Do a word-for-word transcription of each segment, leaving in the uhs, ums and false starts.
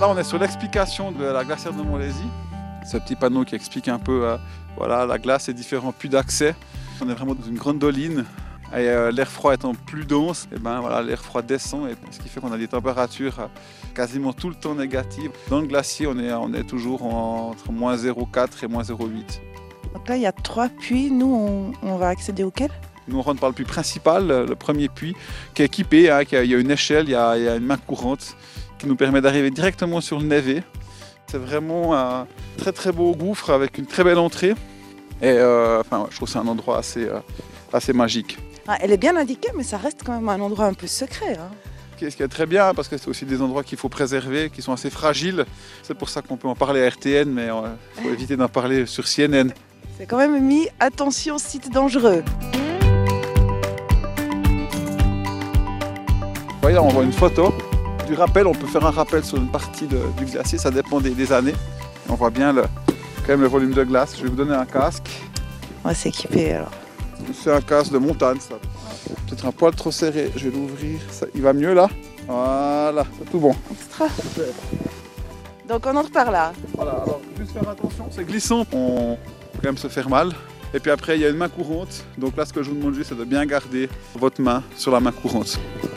Là, on est sur l'explication de la glacière de Montlhéry. Ce petit panneau qui explique un peu euh, voilà, la glace et différents puits d'accès. On est vraiment dans une grande doline. Et euh, l'air froid étant plus dense, et ben, voilà, l'air froid descend, et ce qui fait qu'on a des températures euh, quasiment tout le temps négatives. Dans le glacier, on est, on est toujours en, entre moins zéro virgule quatre et moins zéro virgule huit. Donc là, il y a trois puits. Nous, on, on va accéder auquel? Nous, on rentre par le puits principal, le premier puits, qui est équipé, hein, qui a, il y a une échelle, il y a, il y a une main courante qui nous permet d'arriver directement sur le névé. C'est vraiment un très très beau gouffre avec une très belle entrée. Et euh, enfin, je trouve que c'est un endroit assez, euh, assez magique. Ah, elle est bien indiquée, mais ça reste quand même un endroit un peu secret. Hein. Ce qui est très bien, parce que c'est aussi des endroits qu'il faut préserver, qui sont assez fragiles. C'est pour ça qu'on peut en parler à R T N, mais il faut éviter d'en parler sur C N N. C'est quand même mis « Attention, site dangereux ». Vous voyez, on voit une photo du rappel. On peut faire un rappel sur une partie de, du glacier, ça dépend des, des années. On voit bien le, quand même le volume de glace. Je vais vous donner un casque. On va s'équiper alors. C'est un casque de montagne, ça. Peut-être un poil trop serré. Je vais l'ouvrir. Ça, il va mieux là. Voilà, c'est tout bon. Extra. Donc on entre par là. Voilà, alors juste faire attention, c'est glissant. On peut quand même se faire mal. Et puis après, il y a une main courante. Donc là, ce que je vous demande juste, c'est de bien garder votre main sur la main courante.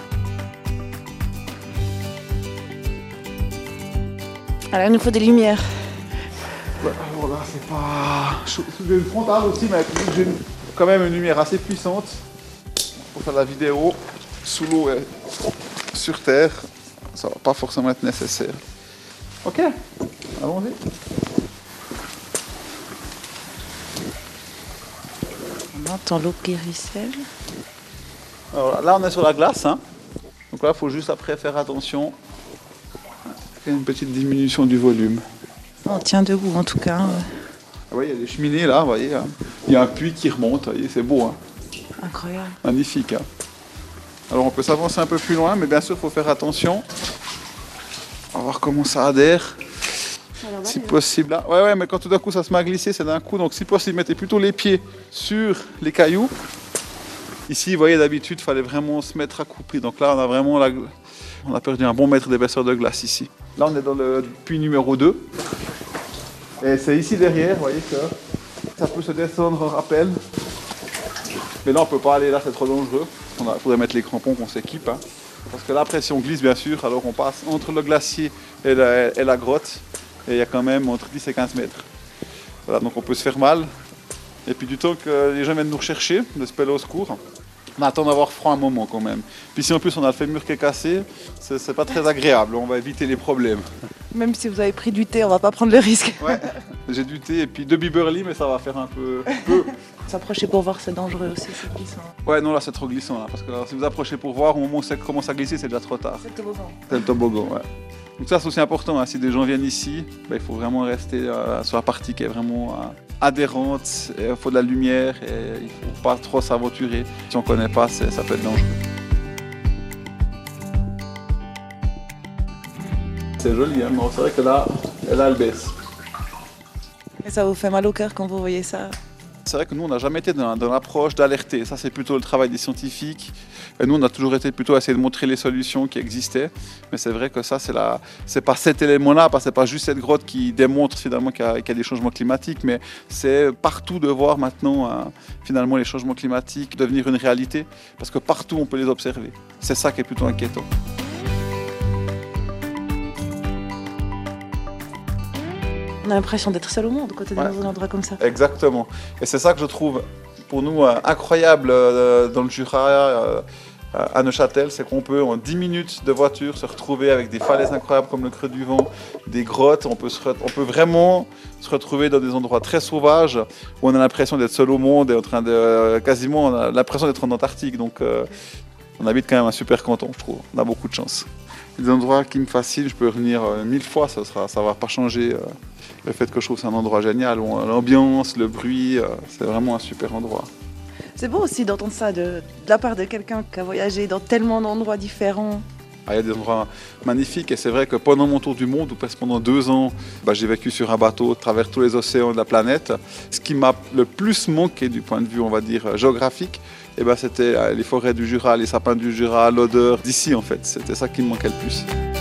Alors il nous faut des lumières. Alors là, c'est pas... J'ai une frontale aussi, mais j'ai une... quand même une lumière assez puissante pour faire la vidéo sous l'eau et sur terre. Ça va pas forcément être nécessaire. Ok, allons-y. On entend l'eau qui ruisselle. Alors là, on est sur la glace. Hein. Donc là, il faut juste après faire attention. Il y a une petite diminution du volume. On tient debout en tout cas. Ah oui, il y a des cheminées là, vous voyez. Hein. Il y a un puits qui remonte, vous voyez, c'est beau. Hein. Incroyable. Magnifique. Hein. Alors on peut s'avancer un peu plus loin, mais bien sûr, il faut faire attention. On va voir comment ça adhère. Alors, si possible là. Ouais, ouais, mais quand tout d'un coup ça se met à glisser, c'est d'un coup. Donc si possible, mettez plutôt les pieds sur les cailloux. Ici, vous voyez, d'habitude, il fallait vraiment se mettre accroupi. Donc là, on a vraiment la... on a perdu un bon mètre d'épaisseur de glace ici. Là, on est dans le puits numéro deux. Et c'est ici derrière, vous voyez que ça peut se descendre en rappel. Mais là, on ne peut pas aller là, c'est trop dangereux. Il faudrait mettre les crampons qu'on s'équipe. Hein. Parce que là, après, si on glisse, bien sûr, alors on passe entre le glacier et la, et la grotte. Et il y a quand même entre dix et quinze mètres. Voilà, donc on peut se faire mal. Et puis du temps que les gens viennent nous rechercher, de se peler au secours, on attend d'avoir froid un moment quand même. Puis si en plus on a le fémur qui est cassé, c'est pas très agréable, on va éviter les problèmes. Même si vous avez pris du thé, on va pas prendre le risque. Ouais, j'ai du thé et puis deux biberly, mais ça va faire un peu... peu. S'approcher pour voir, c'est dangereux aussi, c'est glissant. Ouais, non, là c'est trop glissant, là, parce que là, si vous approchez pour voir, au moment où ça commence à glisser, c'est déjà trop tard. C'est le toboggan. C'est le toboggan, ouais. Donc ça c'est aussi important, hein. Si des gens viennent ici, ben, il faut vraiment rester euh, sur la partie qui est vraiment euh, adhérente, il faut de la lumière et il ne faut pas trop s'aventurer. Si on ne connaît pas, ça peut être dangereux. C'est joli, hein, mais c'est vrai que là, là, elle baisse. Et ça vous fait mal au cœur quand vous voyez ça? C'est vrai que nous, on n'a jamais été dans, dans l'approche d'alerter. Ça, c'est plutôt le travail des scientifiques. Et nous, on a toujours été plutôt à essayer de montrer les solutions qui existaient. Mais c'est vrai que ça, c'est la... c'est pas cet élément-là, c'est pas juste cette grotte qui démontre finalement qu'il y a, qu'il y a des changements climatiques, mais c'est partout de voir maintenant hein, finalement les changements climatiques devenir une réalité, parce que partout, on peut les observer. C'est ça qui est plutôt inquiétant. On a l'impression d'être seul au monde quand on est Ouais. dans un endroit comme ça. Exactement. Et c'est ça que je trouve pour nous euh, incroyable euh, dans le Jura, euh, à Neuchâtel, c'est qu'on peut en dix minutes de voiture se retrouver avec des falaises incroyables comme le Creux du Vent, des grottes. On peut, se re- on peut vraiment se retrouver dans des endroits très sauvages où on a l'impression d'être seul au monde et en train de euh, quasiment on a l'impression d'être en Antarctique. Donc euh, on habite quand même un super canton, je trouve. On a beaucoup de chance. Des endroits qui me fascinent, je peux revenir euh, mille fois, ça sera, ça va pas changer. Euh, le fait que je trouve que c'est un endroit génial, où l'ambiance, le bruit, euh, c'est vraiment un super endroit. C'est beau aussi d'entendre ça de, de la part de quelqu'un qui a voyagé dans tellement d'endroits différents. Ah, il y a des endroits magnifiques et c'est vrai que pendant mon tour du monde, ou presque pendant deux ans, bah, j'ai vécu sur un bateau à travers tous les océans de la planète. Ce qui m'a le plus manqué du point de vue, on va dire, géographique, eh ben, c'était les forêts du Jura, les sapins du Jura, l'odeur d'ici en fait. C'était ça qui me manquait le plus.